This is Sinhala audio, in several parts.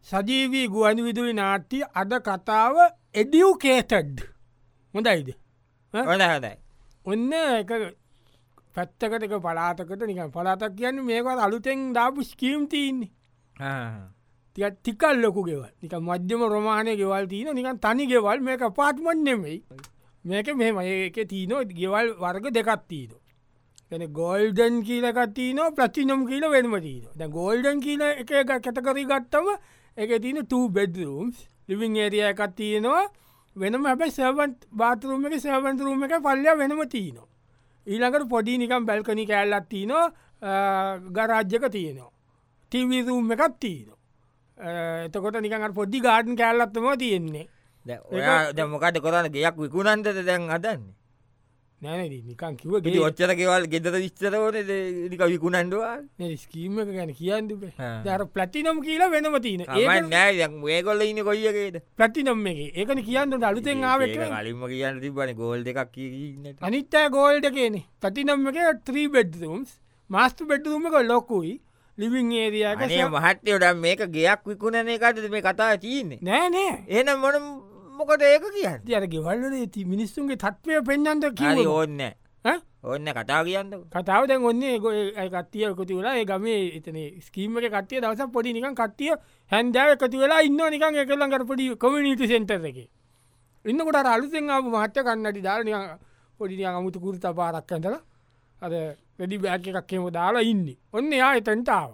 සජීවී ගුවන් විදුලි නාට්‍ය අද කතාව එඩියුකේටඩ් හොඳයිද හොඳ හොඳයි ඔන්න එක පැත්තකට එක පලාතකට නික පලාතක් කියන්න මේකට අලුතෙන් දාපු ස්කීම් තියන්නේ ටිකල් ලොකු ගෙවල් නික මධ්‍යම රෝමාණය ගෙවල් තියන නිකන් තනි ගෙවල් මේක පාත්මන් නෙමෙයි මේක මෙම ඒක තියනෝ ගෙවල් වර්ග දෙකත්තිීන එන ගෝල්ඩන් කියීලකත්තිීනෝ ප්‍රතිනම් කියීල වෙනම තිීන ද ගෝල්ඩන් කියීල එක කැතකරී ගත්තම එක තියන 2 බෙඩරම්ස් ලිවිං ඒරිය එකත් තියෙනවා වෙනම හැබ සවන්ට බාතරුම එක සවන්තරුම එක පල්ලය වෙනම තියනවා ඊළඟට පොඩි නිකම් බැල්කනි කෑල්ලත් තියනවා ගරාජ්‍යක තියනවා ටීවීරූම් එකත් තියනවා එතකොට නිකඟට පොඩ්ඩි ගාඩන් කෑල්ලත්තම තියෙන්නේ මොකට කොරන්න ගයක් විකුණන්ට දැන් අදන්නේ නැන නිකන් කිව ඔච්චර කෙවල් ගෙදර විස්තරෝන නික විකුණන්ඩවා ස්කීම එක ගැන කියන්න දර ප්ලටිනම් කියලා වෙනම තියන නෑ ඒකොල්ල ඉන්න කොයියගේද ප්‍රතිනම් එක ඒකන කියන්න අලුතෙන් ආව කලින්ම කියන්න තිබන ගෝල්ඩ එකක් කියන්න අනිත්තෑ ගෝල්ඩ කියන ප්‍රතිනම් එක 3 බෙඩ්රම්ස් මාස්ට බෙඩ්රුම එක ලොකුයි ලිවිං ඒරියක මහට්‍යයොට මේක ගයක් විකුණන එකට මේ කතා තියන්නේ නෑනෑ එනම් මොන මොකට ඒක කියන්න අර ගෙවල්ල ති මිනිස්සුන්ගේ තත්වය පෙන්න්නට කිව ඕන්න ඔන්න කතා කියන්න කතාව දැන් ඔන්නේ කත්තිය කොති වෙලා ගමේ එතන ස්කීම එක කටිය දවස පොඩි නිකන් කට්ටිය හැන්දාව එකතු වෙලා ඉන්න නිකන් එකලඟට පොඩි කොමිනිට සෙන්ටර් එක ඉන්නකොට අලුසෙන් මහත්්‍ය කන්නටි දාරනය පොඩි අමුතු කුරත පාරක් ඇඳල අද වැඩි බෑක එකක්කෙම දාලා ඉන්න ඔන්න යා එතැන්ටාව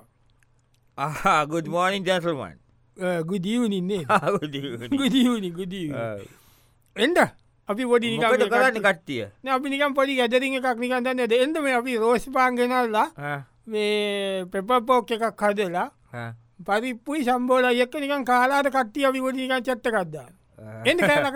ගුඩ් මෝනිින් ජැසල්මන් ගුදීවනින්නේ ගුදීවනි එන්ඩ අපි පොඩි කරන්න කට්ටිය අපි නිකම් පොඩි ගැදරින් එකක් නිකන්දන්න එදම අපි රෝස් පාන්ගෙනල්ලා මේ පෙපපෝක් එකක් හදලා පරිප්පුයි සම්බෝල එක්ක නිකන් කාලාට කට්ටිය අපි පොඩි නිකන් චත්ත කක්දා එන්න කෑලක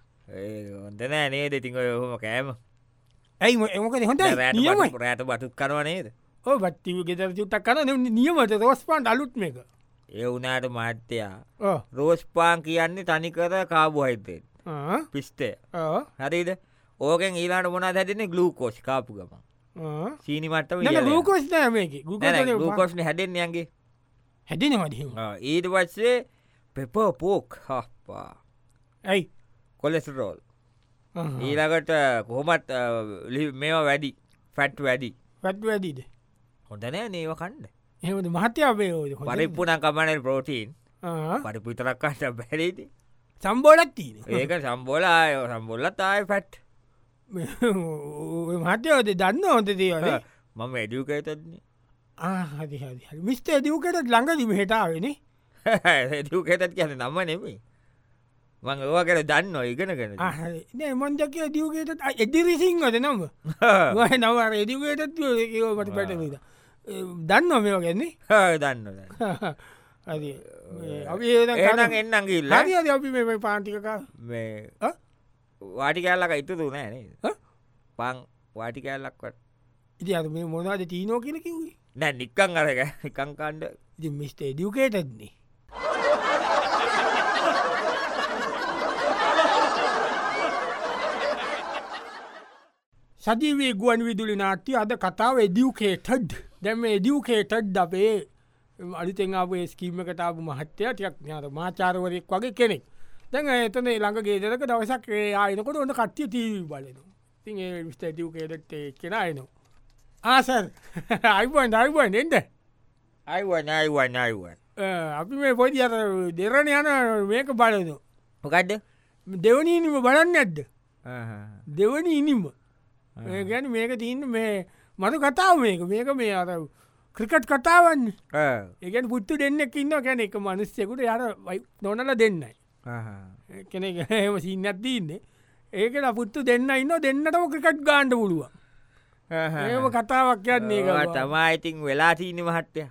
හොඳනෑ නේද ඉතිං ඔහොම කෑම ඇයි එමක හොඳ රෑට බටුත් කරවනේද ඕ බත්තිව ගෙතර චුට්ටක් කන නියමට රෝස්පාන්ට අලුත් මේක ඒ වනාට මාත්‍යයා රෝස්පාන් කියන්නේ තනිකර කාබුහයිතේ පිස්ටේ හරිද ඕකෙන් ඊලාට මොනා හැදන්නේ ගලූකෝස් කාපු ගම සීනිමට ගලූකෝස් ගලූකෝස්න හැඩෙන් යගේ හැදෙනවද ඊට පස්සේ පෙප පෝක් හපා ඇයි කොලෙස්රෝල් ඊළඟට කොහොමත් මේවා වැඩි ෆැට් වැඩි පැත් වැඩිද හොඳනෑ නේව කණ්ඩ එහමද මහත්‍යාවේ පරිප්පුන කමනල් ප්‍රෝටීන් පරිපිතරක්කට බැරේති සම්බෝලත් තිීන ඒක සම්බෝලාය සම්බොල්ලත් ආය පැට් මහත්‍යවද දන්න හොඳ දේවල මම වැඩියකතන්නේ හරි මිස්ට ඇදිවකට ළඟදිම හිටාවෙන ඇදිවකතත් කියන නම්ම නෙමේ මං ඒවා කර දන්න ඉගෙන කන නෑ මොන්ජක ඇදිවකේට එදිරිසිංහද නම නව එදිවකටත් ඒවට පැටවිද දන්න මේවා ගැන්නේ දන්න හරි එනම් එන්නගිල්ල හරි අපි මේ පාටිකක මේ වාටි කෑල්ලක ඉතුතු නෑනේ පං වාටි කෑල්ලක්වට ඉති අ මේ මොනාද තීනෝ කියල කිව්යි නෑ නික්කං අරක එකංකණ්ඩ ඉති මිස්ට එඩියුකේටන්නේ සජීවී ගුවන් විදුලි නාට්‍ය අද කතාව එඩියුකේටඩ් දැම එඩියුකේටඩ් අපේ අලිතෙන්ාවේ ස්කීම කතාපු මහත්‍යය ටියක් ඥාත මාචාරවරයෙක් වගේ කෙනෙක් දැන් එතන ළඟ ගේදක දවසක් ආයනකොට ඔන්න කට්ටිය තීවී බලන ති විස්ට ඇතිවකේදට කෙනයනවා ආසර් අයිබන් අයිබන් එන්ට අයිවන් අයිවන් අයිවන් අපි මේ පොඩි අර දෙරණ යන මේක බලන මොකක්ද දෙවනීනිම බලන්න ඇද්ද දෙවනි ඉනිම ගැන මේක තියන්න මේ මතු කතාව මේක මේ අර ක්‍රිකට් කතාවන්න ඒකන් පුත්තු දෙන්නෙක් ඉන්න කැන එක මනුස්්‍යකුට යාර නොනල දෙන්නයි කෙනෙ හම සින්නත් දන්නේ ඒකට පුත්තු දෙන්න ඉන්න දෙන්නටම ක්‍රිකට් ගාන්ඩ පුළුව ඒම කතාවක් යන්නේ තමායිඉතින් වෙලා තිීන මහට්ටය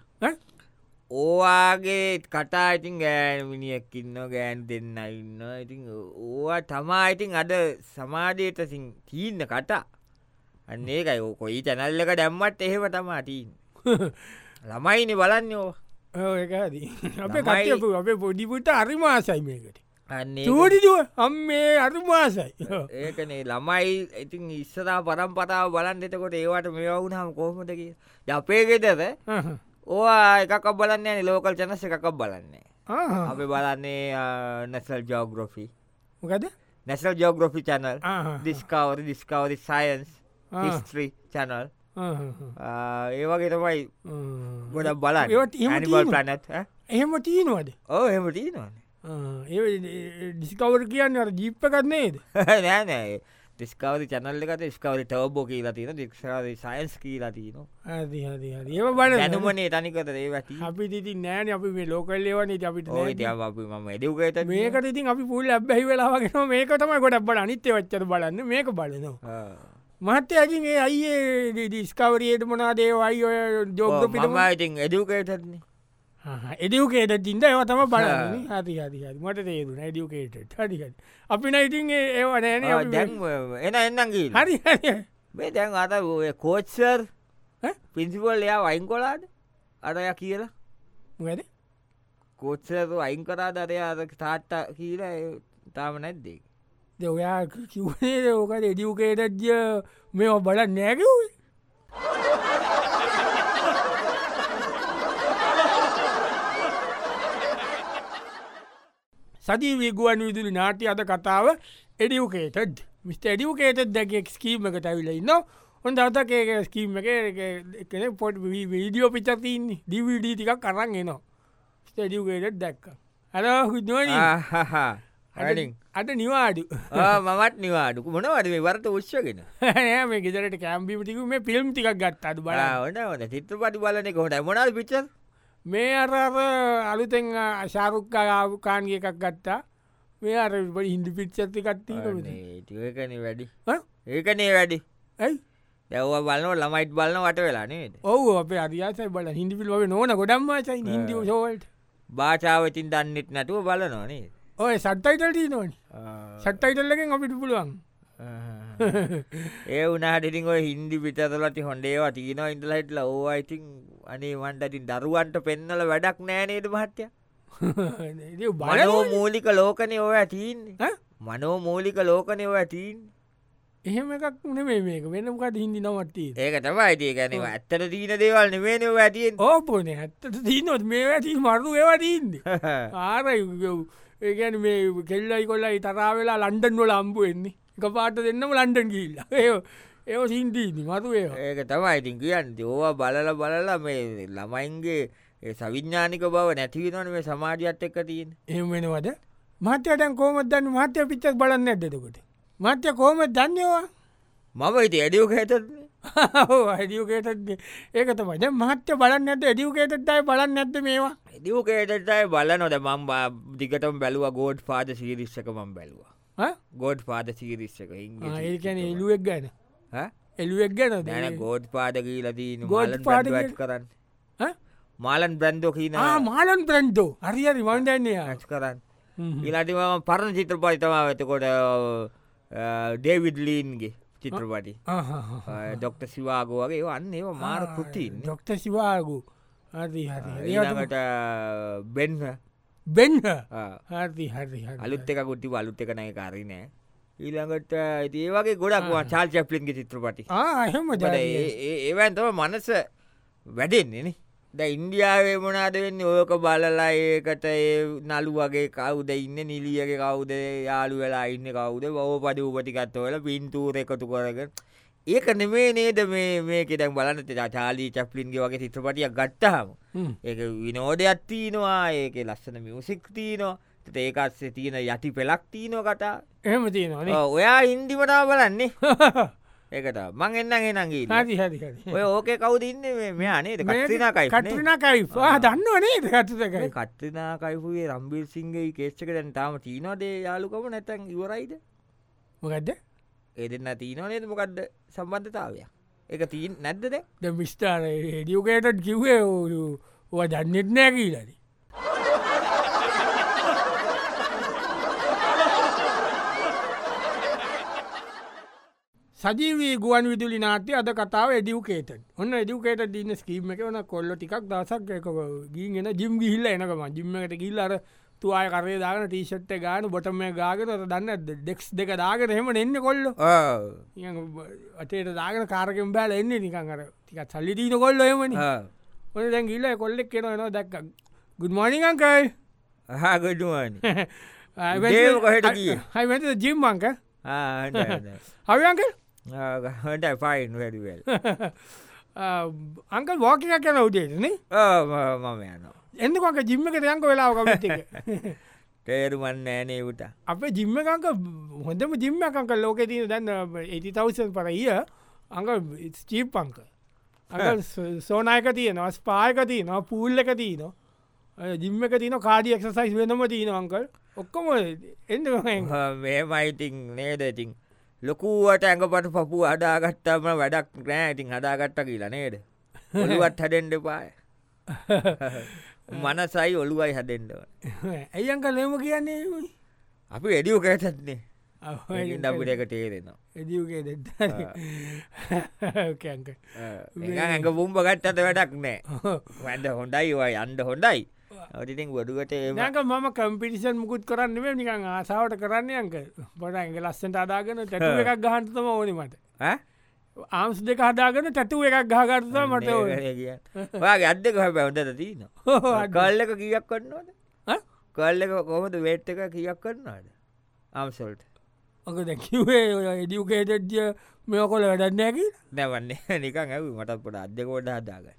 ඕවාගේ කටා ඉතින් ගෑමිනිියක් ඉන්න ගෑන් දෙන්න ඉන්න ඉතින් ඕවා තමායිඉතින් අද සමාජයට තිීන්න කටා අන්නේ එකයි කොයි චැනල්ලක දැම්මත් එහෙම තමාටීන් ළමයිනි බලන්න ඕ ඒකද අපේ කටයපු අපේ පොඩිපුට අරිමාසයි මේකට චෝඩිදුව අම්මේ අරිමාසයි ඒකනේ ළමයි ඉතින් ඉස්සරා පරම්පතාව බලන් දෙතකොට ඒවට මේ වුණහම කොහොමටක අපේ ගෙදර ඕවා එකක් බලන්න ලෝකල් චනස්ස එකක් බලන්නේ අපි බලන්නේ නැසල් ජෝග්‍රොෆි මොකද National Geographic channel Discovery science history channel ඒවගේ තමයි ගොඩ බල පලනත් එහෙම තියනවාද ඕ එහෙම තියනවාන ඒ ඩිස්කවර් කියන්න අර ජීප්ප කරන්නේද නෑනෑ ඩිස්කවරි චැනල්ල එකට ස්කවරි ටවබෝ කියලා තින දික්ෂාරි සයින්ස් කියලා තියන ඒ බල ඇනුමනේ තනිකත ඒ වැට අපි ඉති නෑන අපි මේ ලෝකල් ලේවන අපිට ම එඩියුගේත මේක ඉතින් අපි පුල් ඇබැහි වෙලාවගෙන මේක තමයි ගොඩක් බල අනිත්‍ය වච්චර බලන්න මේක බලනවා මහත්තයකින් ඒ අයියේ ඩිස්කවරියට මොනාදේ අයි ඔය ජෝග්‍රපිට ඉතින් එඩියුකේටන්නේ එඩියුකේට තින්ද ඒව තම බලන්න හරි හරි මට තේරුණ ඩියුකේට හරි අපි නයිටින් ඒව නෑන දැන් එන එන්නගේ හරි මේ දැන් අත කෝච්සර් පින්සිපල් එයා වයින් කොලාද අරය කියලා මොකද කෝච්සර අයින් කරා දරය අර තාට්ට කියල තාම නැද්දේ ඔයා කිවනේ ඕකට එඩියුකේටජ්ය මේ බල නෑකිවේ සජීවී ගුවන් විදුලි නාට්‍ය අද කතාව එඩියුකේටඩ් මිට එඩියුකේටඩ් දැක ස්කීම එකට ඇවිල ඉන්න හොඳ අතක ස්කීම එක පොට් වීඩියෝ පිචතින්නේ ඩිවිඩ ටිකක් කරන්න එනවා ස්ටඩියුකේටඩ් දැක්ක අර හුදන අට නිවාඩු මමත් නිවාඩු මොනවද මේ වරත උත්්‍යගෙන මේ ගෙදරට කෑම්බිටික මේ පිල්ම් ටික් ගත් අඩු බලාට චිත්‍ර පටි බලන හොට මොනල් පිච මේ අර අලුතෙන් ශාරුක්කාකාන්ගේ එකක් ගත්තා මේ අර හින්දි පිච්චත්ති කත්තිී ඒකන වැඩි ඒකනේ වැඩි ඇයි දැව බලන ළමයිත් බලන්න වට වෙලා නේද ඔහු අප අරියාසයි බල හිදිපිල් ව නොන ගොඩම්මසයි හිදි සෝල්ට භාෂාවතින් දන්නෙත් නැතුව බලනනේ ඔය සට්ටයිටල්ටී නොන සට්ටයිටල්ලකින් අපිට පුළුවන් ඒ වනාටිතින් ඔය හින්දි පිටතලති හොන්ඩේවා තියන ඉඳලහිටල ඕයිතින් අනේ වන්ටතින් දරුවන්ට පෙන්නල වැඩක් නෑනේද මහත්ය මනෝ මූලික ලෝකනය ඔය ඇතින්නේ මනෝ මූලික ලෝකනය ඔය ඇතින් එහෙම එකක් නෙේ මේක වෙනමකට හිදි නවත්තිය ඒක තමයි ගැනව ඇත්තට දීන දේවල් නෙවෙන ඇතියෙන් ඕපන ඇත්තට දීනොත් මේ ඇති මරු ඒවටන්න ආරයි ඒගැන මේ කෙල්ලයි කොල්ලයි තරා වෙලා ලන්ඩන් වල අම්බු එන්නේ එක පාට දෙන්නම ලන්ඩන් ගිල්ලා ඒ සින්දීනි මතු ඒක තමයි ඉතින් කියන්න ඕවා බලලා මේ ළමයින්ගේ සවිඥානික බව නැතිවනන මේ සමාජයත් එක්ක තියෙන් එම වෙනවද මත්‍යයටන් කෝමත් දන්න මත්‍ය පිච්චක් බලන්න ඇදකොට මත්‍ය කෝමත් දන්නේවා මම ඉති ඇඩියෝකේතන්නේ ඇඩියෝකේටගේ ඒක තමයි මහත්‍ය බලන්න ඇත ඇඩියෝකේටටයි බලන්න ඇත්ත මේවා ඇඩියෝකේටටයි බලනොද මම් දිගටම බැලුව ගෝඩ් පාද සිරිස්සක මම් බැලවා ගෝඩ් පාද සිරිස්සක ඒකැන එලුවෙක් ගැන එලුවෙක් ගැන දැන ගෝඩ් පාදකීලදී ගෝඩ් පාට කරන්න මාලන් බ්‍රන්්දෝ කියන මාලන් බ්‍රන්්දෝ හරිරි මන්දන්නේ ඇස් කරන්න ඉලාටිම පරණ චිත්‍රපටි තමා වෙතකොට ඩේවිඩ් ලීන්ගේ චිත්‍රපටි ඩොක්ට සිවාගෝ වගේ වන්න ඒ මාර කෘතින් ඩොක්ට සිවාගු හරි ඊළඟට බෙන්හ බෙන්හ හරි හරි අලුත් එක ගුටි අලුත් එක නය කාරනෑ ඊළඟට ඒ වගේ ගොඩක් චාල් චප්ලින්ගේ චිත්‍රපටි එහෙම ඒවන්තම මනස වැඩෙන්නේ ද ඉන්දියාවේ මොනාද වෙන්න ඕක බලලා ඒකට නලු වගේ කවුද ඉන්න නිලියගේ කවුද යාලු වෙලා ඉන්න කවුද බව පඩි උපටිකත්වල පින්තූර එකතු කරග ඒක නෙමේ නේද මේක දැන් බලන්න චාලී චප්ලින්ගේ වගේ චිත්‍රපටියක් ගත්තහම ඒක විනෝඩයක් තියනවා ඒක ලස්සන මියසික් තියනවා ඒකත්සේ තියෙන යටි පෙලක් තියනෝ කතා එහෙම තියෙනවා ඔයා ඉන්දිමටාව බලන්නේ ඒකට මං එන්නගේ නගේ හරි හරි ඔය ඕකේ කවුද ඉන්න මේ අනේද කත්්‍රනාකයි කට්‍රනාකයි දන්නවනේ කත්ක කත්්‍රනාකයිපුගේ රම්බිල් සිංගේ කේච්චක දැන් තාම තිීනෝදේ යාලුකම නැතැන් ඉවරයිද මොකක්ද ඒ දෙන්න තිීනෝනේද මොකක්ද සම්බන්ධතාවය එක තිීන් නැද්දද ද මිස්ටාර ඩියෝකේටත් කිව්වේ ඕ දන්නෙත් නෑ කියීලද සජීවී ගුවන් විදුලි නාට්‍ය අද කතාව එඩියුකේට ඔන්න එඩියුකේට දින්න ස්කීම එක වන කොල්ල ටිකක් දසක් එක ගීගෙන ජිම් ගිහිල්ල එනකම ජිම්මට කිල්ලර තුවාය කරේ දාගන ටීෂට්ට ගාන බොටම ගාගත දන්න ඩෙක්ස් දෙක දාගෙන හෙම එන්න කොල්ල අටේට දාගෙන කාරකෙන් බෑල එන්න නිකන් අර ටිකත් සල්ලිටීන කොල්ල එමනි ඔන දැන් ගිල්ල කොල්ලෙක් කෙන නවා දැක් ගුඩ්මෝනිකංකයි ගඩුවන් කොහට කිය හයිමත ජිම්මංක හවියන්ක හට පයින් වැඩිවල් අංකල් වාකික කැන උදේටන මම යනවා එන්නකොක ජිම්ම එක යංක වෙලාවක තේරුමන්න ෑනේ උට අප ජිම්ම එකක හොඳම ජිම්ම එකක ලෝක තින දැන්න 80,000 පරයිය අඟ ස්චීප්පංක අඟ සෝනායක තියනවා ස්පායක තියනවා පූල්ල එක තියනවා ජිම්ම එක තින කාඩි එක්සසයිස් වෙනම තියන අංකල් ඔක්කොම එන්න මේ මයිතින් නේද ඉතින් ලොකුවට ඇඟපට පපු අඩාගත්තම වැඩක් නෑ ඉතින් හදාගත්ත කියලා නේද ඔළුවත් හැඩෙන්ඩ පාය මනසයි ඔළුවයි හැදෙන්ඩව ඇයියංක ලෙම කියන්නේ අපි එඩියු කෑටත්නේ අපිට එක තේරෙනවා එදියුගේ දෙ ඇඟ පුම්ප ගත්තට වැඩක් නෑ වැඩ හොඳයි වයි අන්ඩ හොඳයි ඔටිතින් ගොඩුවට ඒක මම කම්පිටිෂන් මුකුත් කරන්න මේ නිකං ආසාාවට කරන්න අංක පොට ඇඟ ලස්සට අදාගෙන ටැටුව එකක් ගහන්තම ඕනීමට ආම්ස් දෙක හදාගෙන ටැටුව එකක් ගහගත්තා මට වාගේ අදක හ පැවදට තියන කල්ල එක කියක් කරන්නවාද කල්ල එක කොමද වේට් එක කියක් කරන්නවාද ආම්සොල්ට ඔක දැකිවේ එඩියුකේටඩ්ය මෙ කොල වැඩන්නෑකි නැවන්නේ නිකං ඇව මටත් පොට අදකොඩ හදාගන්න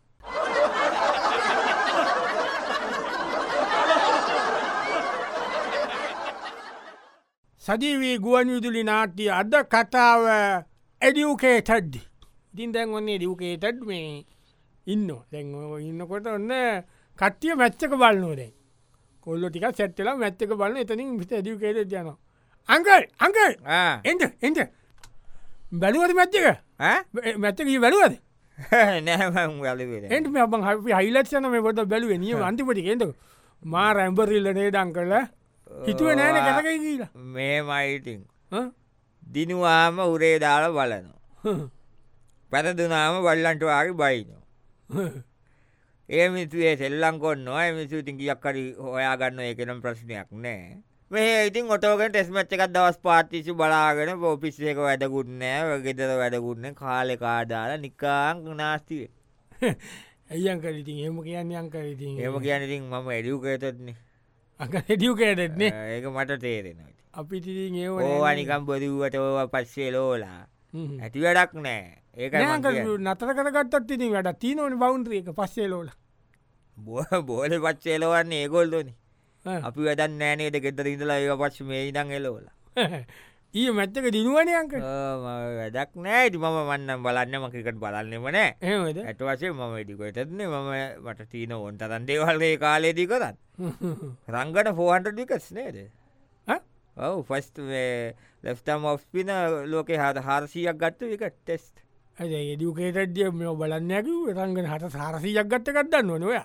සජීවී ගුවන් විදුලි නාට්‍ය අද කතාව එඩියුකේටඩ් ඉතින් දැන් ඔන්නේ ඩියුකේටඩ් මේ ඉන්න දැන් ඉන්නකොට ඔන්න කට්ටිය මැච්චක බලන්නෝ දැන් කොල්ලො ටික සැට්ටලා මැච්චක බලන්න එතනින් විට ඩියුකේටඩ් යනවා අංකල් අංකල් එන්ට එන්ට බැලුවද මැච්චක මැච්චක බැලුවද නෑ එන්ට බං හයිලත්සන මේ පොට බැලුව නිය අන්තිපටි එද මා රැම්බරිල්ල නේදං කරලා හිතුව නෑන කැනකයි කියලා මේ මයිටිං දිනුවාම උරේ දාල බලනවා පැරදුනාම වල්ලන්ටවාගේ බයිනවා ඒ මිතුවේ සෙල්ලං කොන්නවා මිසු ඉතින් කියක් කරි හොයාගන්න ඒකනම් ප්‍රශ්නයක් නෑ මේ ඉතින් ඔටෝගෙන ටෙස්මච්ච එකක් දවස් පාතිසි බලාගෙන පෝපිස්සේක වැඩකුන්නෑ ගෙදර වැඩකුන්න කාලෙ කාඩාල නිකාං නාස්තිවේ ඇයියංකරිතින් එම කියන්න අංකරඉතින් එම කියනඉතින් මම එඩියුකේතත්න්නේ අක හෙඩියුකේටත්නේ ඒක මට තේරෙන අපි ඕනිකම් බොදවට ඕව පස්සේ ලෝලා ඇති වැඩක් නෑ ඒක නතර කරගත්තත් ඉතින් වැඩ තිීනවන බෞන්ද්‍රිය එක පස්සේ ලෝල බෝල පච්චේලවන්නේ ඒගොල්දොනි අපි වැඩන් නෑනේද ගෙතර ඉඳලා ඒ පච් මේ ඉදං එලෝල ඒ මැත්තක දිනුවනයක වැඩක් නෑති මම වන්නම් බලන්නම ක්‍රිකට බලන්නෙම නෑ ඇට වසේ මම ඩිකොටත්නේ මම මට තිීන ඔොන්ට තන්දේවල්ගේ කාලේදී කරත් රංගට 400 විකස් නේද ඔව ෆස්ට ලෙස්ටම් ඔස්්පින ලෝකෙ හද 400ක් ගත්ත එක ටෙස්ට ඇ එඩියුකේටඩ්ිය මෙ බලන්නැකි රංගන හට 400ක් ගත්ත ගත්දන්න නොය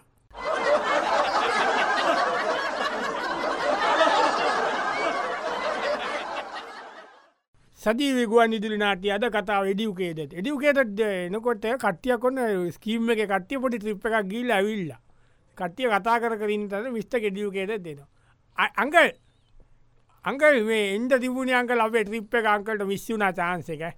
සදීවගුවන් ඉදිරි නාටය අද කතාව එඩියුකේට එඩියුකේට එනකොට කට්ටිය කොන්න ස්කීම් එක කට්ටිය පොටි ත්‍රිප් එකක් ගීල ඇවිල්ල කට්ටිය කතා කරින් තන විස්ට ගෙඩියුකේට දෙනවා අංකල් අංකල් මේ එන්ට තිබුණ අංකල් අපේ ත්‍රිප් එක අංකල්ට විශ්වනා චාන්ස එක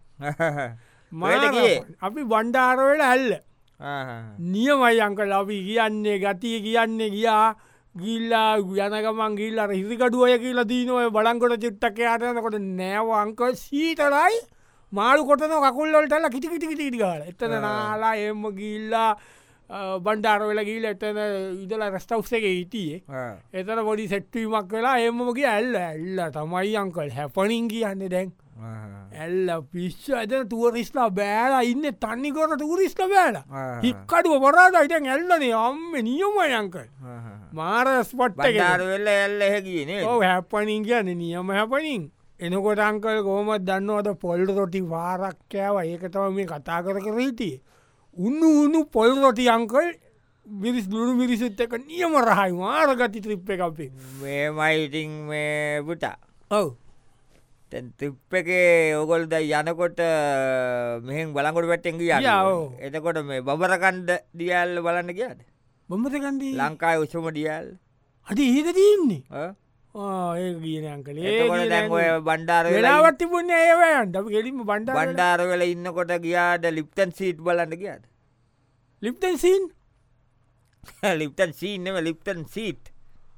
අපි බණ්ඩාරවෙල ඇල්ල නියමයි අංකල් අපි කියන්නේ ගතිය කියන්නේ ගියා ගිල්ලා යනගමන් ගිල්ලර හිරිකඩුවය කියලා දීනොය බලංකොට චුට්ටක අටනකොට නෑව අංක සීතරයි මාළු කොටන කකුල්ලොල්ටල කිටිකිටිකිටි ගල එතන නාලා එම ගිල්ලා බණ්ඩාර වෙල ගීල එතන ඉදල රස්ටවස් එක හිටියේ එතන පොඩි සෙට්වීමක් වෙලා එමගේ ඇල්ල ඇල්ල තමයි අංකල් හැපනින් කියන්න දැන් ඇල්ල පිස්ස ඇත තුවරිස්ලා බෑලා ඉන්න තන්නිකොට තුරිස්ට බෑල හික්කඩුව පරාදයිට ඇල්ලනේ අම්ම නියමයි අංකල් මාරස් පට්ට වෙල්ල ඇල්ල හැකින හැපනින් කියන්න නියම හැපනින් එනකොට අංකල් කෝමත් දන්නවද පොල් රොටි වාරක්කෑව ඒකතම මේ කතා කර කරහිටියේ උන්නු උුණු පොල් රොටි අංකල් මිරිස් දුරු මිරිසුත් එක නියම රහයි මාරගති ත්‍රිප්ප එක අපේ මේ මයිටිං මේ පුටා ඔව් ත්‍රිප් එකේ ඔගොල්ද යනකොට මෙහෙන් බලංගොඩ පැට්ටෙන් ගිය එතකොට මේ බබරකණ්ඩ දියල්ල බලන්න කියාද බොම්බතකන්දී ලංකායි උසම දියල් අද ඒද තියන්නේ ඒ ගීනයන් කළේ දැන්ඔය බණ්ඩාර වෙලාවත් තිබුණ ඒවයන්ට ගෙලිම බණ්ඩාර වෙල ඉන්නකොට ගියාද ලිප්තන් සීට් බලන්න ගියාද ලිප්තන් සීන් ලිප්තන් සීන්ම ලිප්තන් සීට්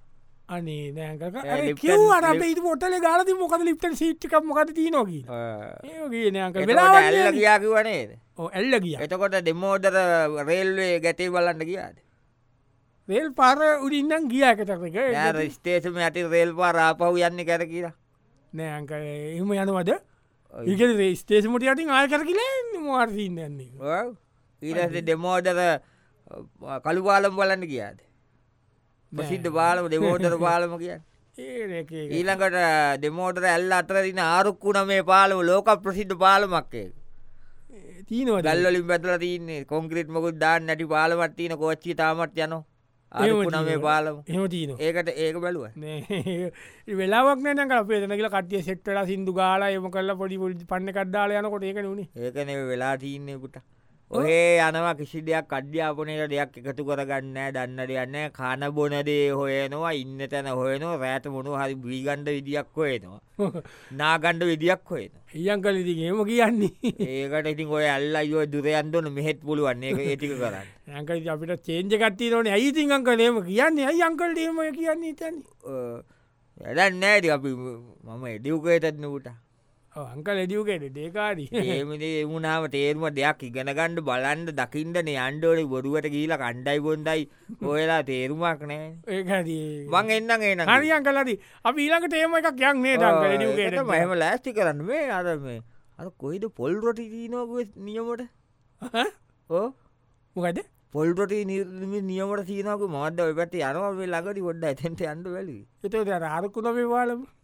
අනේ නෑක Lipton- කිව් අරට ඉතු පොටල ගාලති මොකද ලිප්ට සිට්ිකක් මොකද තියනොකි ඒනක වෙලා ඇල්ල කියාකිවනේද ඇල්ල ගිය එතකොට දෙමෝදර රේල්වේ ගැටේ බලන්න කියාද රේල් පාර උඩින්නම් ගියකතක ස්ටේසම ඇති රේල් පා රාපහු යන්න කැර කියලා නෑංක එහම යනවද ඒ ස්ටේසමට යටින් ආය කර කියලා මාර්සින්න යන්නේ ඊට දෙමෝදර කළු පාලම් බලන්න කියාද ප්‍රසිද්ධ පාලම දෙමෝටර පාලම කියන්න ඊළඟට දෙමෝටර ඇල්ල අතරදින ආරුක්කුණ මේ පාලම ලෝක ප්‍රසිද්ධ පාලමක්කේ තිීනව ගල්ලින් බැතල තින්නේ කොංක්‍රට් මකුත් දාන්න නැටි පාලමත් තියන කෝච්චි තාමත් යන ආරුක්කුණ මේ පාලම එම තිීන ඒකට ඒක බැලුව වෙලාක් නක පේදනල කටිය සෙට්ටලා සිින්දු ගාලා එම කල්ල පොඩි පොඩි පන්න කඩ්ඩාල යනකොට ඒක නුනේ ඒකන වෙලා තියන්නේකුට ඔහේ යනවා කිසි දෙයක් අධ්‍යාපනයට දෙයක් එකතු කරගන්න දන්නට යන්න කාන බොනදේ හොයනවා ඉන්න තැන හොයනවා රෑට මොනු හරි බ්‍රීගණ්ඩ විදියක් හොයනවා නාගණ්ඩ විදියක් හොයන ඉයන් කලති ඒම කියන්නේ ඒකට ඉතින් ඔය අල්ල යෝ දුරයන්දන මෙහෙත් පුළුවන්නේ ඒටික කරන්න ඇක අපිට චේන්ජ කට්ටි නොන ඇයිතින් අංකලේම කියන්නේ ඇයි අංකල්ටේම කියන්නේ තැන වැඩන්න ඇති අපි මම එඩියුකේතත්නකුට අංකල් එඩියුකේට දේකාරී ඒමදේ එමුණාව තේරුම දෙයක් ඉගෙන ගණ්ඩ බලන්ඩ දකිින්ටනේ අන්ඩෝලි බොරුවට කියලා කණ්ඩයි බොන්දයි ඔයලා තේරුමක් නෑ ඒකදී මං එන්න එන හරියන් කලදී අපි ඊළඟට ඒම එකක් යන්නේ දංක එඩියුකේට මහම ලෑස්ති කරන්න මේ අර මේ අ කොයිද පොල් රොටි දීනෝග නියමට ඕ මොකද පොල්රොට නියමට සීනක මද ඔය පැට යනවා ළඟට ගොඩ්ඩ ඇතැට අන්ඩ වැලි එත ආරකුණ මේ වාලම